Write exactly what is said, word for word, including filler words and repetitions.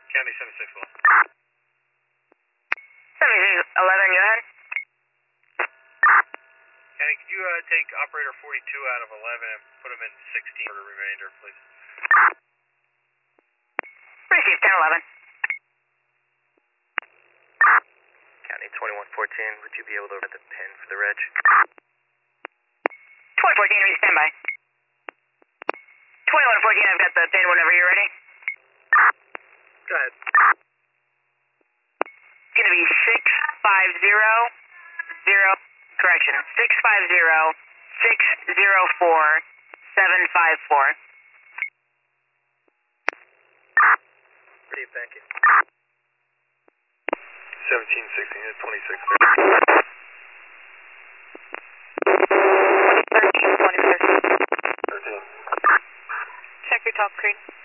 County seventy-six eleven. seventy-six eleven, go ahead. County, could you uh, take operator forty-two out of eleven and put him in sixteen for the remainder, please? Received, ten eleven. County twenty-one fourteen, would you be able to read the pin for the reg? twenty fourteen, ready, stand by. twenty-one fourteen, I've got the pin whenever you're ready. Go ahead. It's going to be six five zero zero, correction, six five zero six zero four seven five four. Pretty, thank you. seventeen sixteen to twenty-six. thirteen, twenty thirteen. thirteen. Check your top screen.